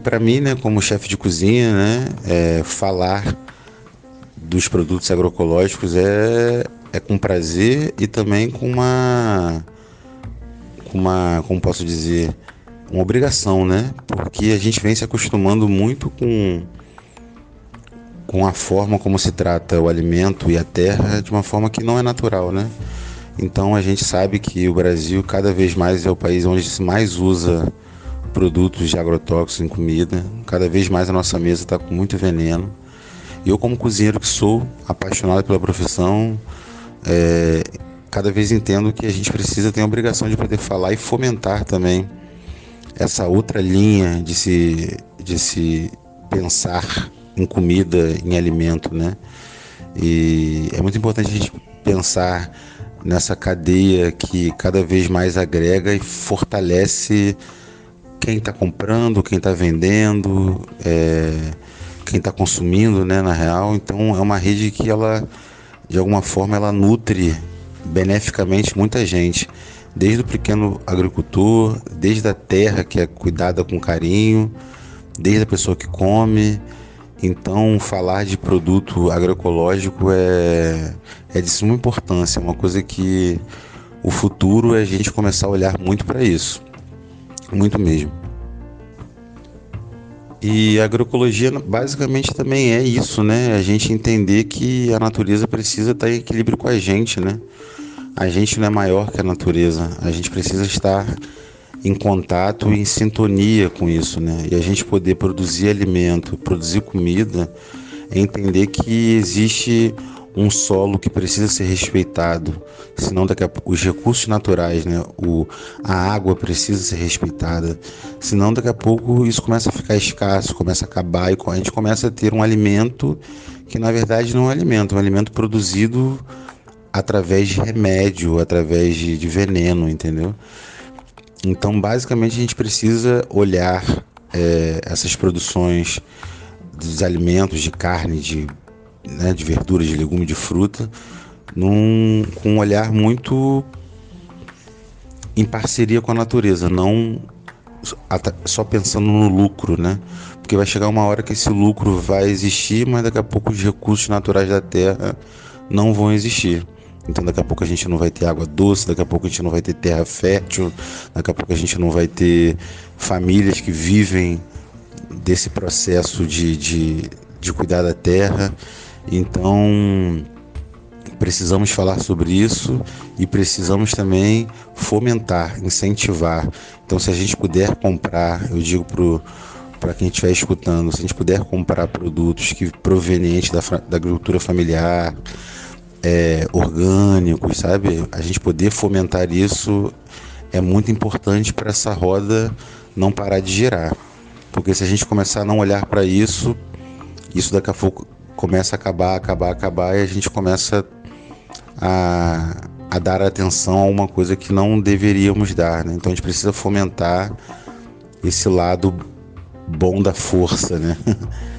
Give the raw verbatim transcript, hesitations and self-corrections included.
para mim, né, como chefe de cozinha, né, é, falar dos produtos agroecológicos é, é com prazer e também com uma, com uma, como posso dizer, uma obrigação, né? Porque a gente vem se acostumando muito com, com a forma como se trata o alimento e a terra de uma forma que não é natural, né? Então a gente sabe que o Brasil cada vez mais é o país onde se mais usa produtos de agrotóxicos em comida. Cada vez mais a nossa mesa está com muito veneno. E eu, como cozinheiro que sou, apaixonado pela profissão, é, cada vez entendo que a gente precisa ter a obrigação de poder falar e fomentar também essa outra linha de se, de se pensar em comida, em alimento, né? E é muito importante a gente pensar nessa cadeia que cada vez mais agrega e fortalece quem está comprando, quem está vendendo, é, quem está consumindo, né, na real. Então é uma rede que ela, de alguma forma, ela nutre beneficamente muita gente, desde o pequeno agricultor, desde a terra que é cuidada com carinho, desde a pessoa que come. Então falar de produto agroecológico é, é de suma importância, é uma coisa que o futuro é a gente começar a olhar muito para isso, muito mesmo. E a agroecologia basicamente também é isso, né? A gente entender que a natureza precisa estar em equilíbrio com a gente, né? A gente não é maior que a natureza, a gente precisa estar em contato e em sintonia com isso, né? E a gente poder produzir alimento, produzir comida, é entender que existe um solo que precisa ser respeitado, senão daqui a pouco os recursos naturais, né? O, a água precisa ser respeitada, senão daqui a pouco isso começa a ficar escasso, começa a acabar e a gente começa a ter um alimento que na verdade não é um alimento, é um alimento produzido através de remédio, através de, de veneno, entendeu? Então, basicamente, a gente precisa olhar é, essas produções dos alimentos, de carne, de, né, de verduras, de legume, de fruta, num, com um olhar muito em parceria com a natureza, não só pensando no lucro, né? Porque vai chegar uma hora que esse lucro vai existir, mas daqui a pouco os recursos naturais da terra não vão existir. Então daqui a pouco a gente não vai ter água doce, daqui a pouco a gente não vai ter terra fértil, daqui a pouco a gente não vai ter famílias que vivem desse processo de, de, de cuidar da terra. Então precisamos falar sobre isso e precisamos também fomentar, incentivar. Então se a gente puder comprar, eu digo para quem estiver escutando, se a gente puder comprar produtos que provenientes da, da agricultura familiar, É, orgânicos, sabe? A gente poder fomentar isso é muito importante para essa roda não parar de girar. Porque se a gente começar a não olhar para isso, isso daqui a pouco começa a acabar, acabar, acabar e a gente começa a, a dar atenção a uma coisa que não deveríamos dar, né? Então a gente precisa fomentar esse lado bom da força, né?